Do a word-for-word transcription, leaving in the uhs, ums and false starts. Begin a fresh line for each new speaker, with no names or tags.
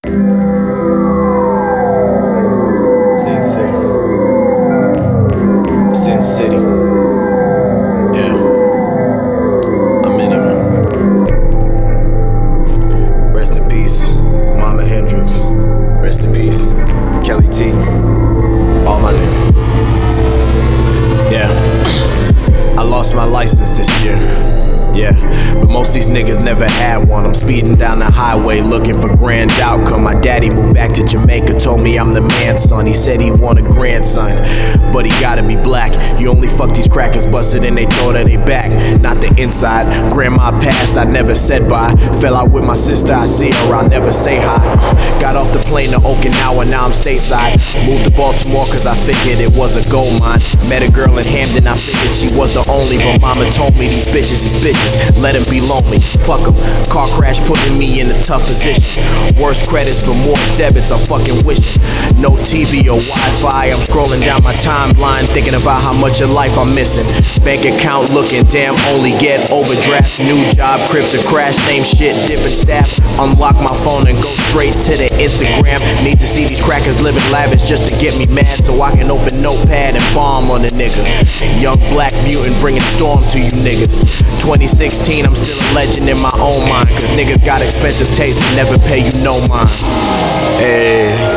Sin City. Sin City. Yeah. I'm in it, man. Rest in peace, Mama Hendrix. Rest in peace, Kelly T. All my niggas. Yeah. I lost my license this year. Yeah, but most of these niggas never had one. I'm speeding down the highway looking for grand outcome. My daddy moved back to Jamaica, told me I'm the man's son. He said he want a grandson, but he gotta be black. You only fuck these crackers busted and they throw that they back, not the inside. Grandma passed, I never said bye. Fell out with my sister, I see her, I'll never say hi. Got off the plane to Okinawa, now I'm stateside. Moved to Baltimore cause I figured it was a gold mine. Met a girl in Hamden, I figured she was the only, but mama told me these bitches is bitches. Let him be lonely, fuck him. Car crash putting me in a tough position. Worse credits but more debits, I'm fucking wishing. No T V or Wi-Fi, I'm scrolling down my timeline thinking about how much of life I'm missing. Bank account looking damn, only get overdraft. New job, crypto crash, same shit, different staff. Unlock my phone and go straight to the Instagram. Need to see these crackers living lavish just to get me mad, so I can open notepad and bomb on a nigga. Young black mutant bringing storm to you niggas. twenty sixteen, I'm still a legend in my own mind, cause niggas got expensive taste but never pay you no mind. Hey.